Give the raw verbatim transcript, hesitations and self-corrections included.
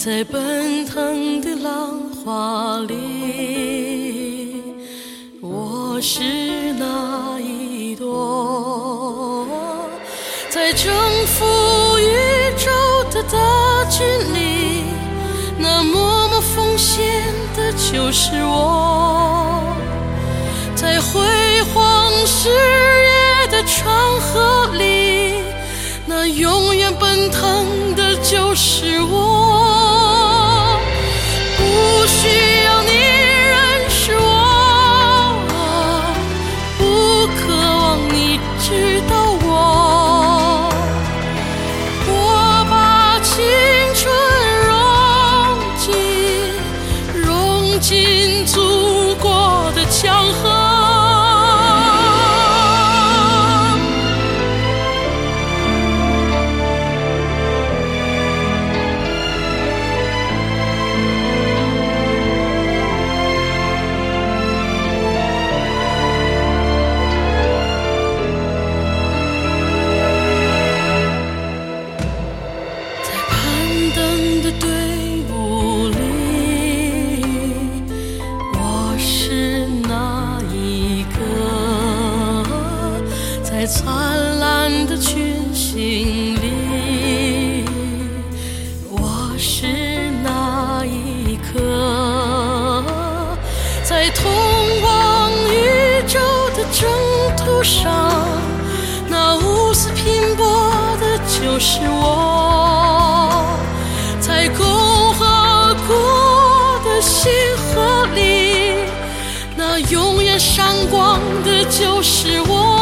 在奔腾的浪花里，我是那一朵，在征服宇宙的大军里，那默默奉献的就是我，在辉煌事业的长河里，那永远奔腾的就是我。不需要你认识我，不渴望你知道我，我把青春融进融进祖国的江河。在灿烂的群星里，我是那一颗，在通往宇宙的征途上，那无私拼搏的就是我，在共和国的星河里，那永远闪光的就是我。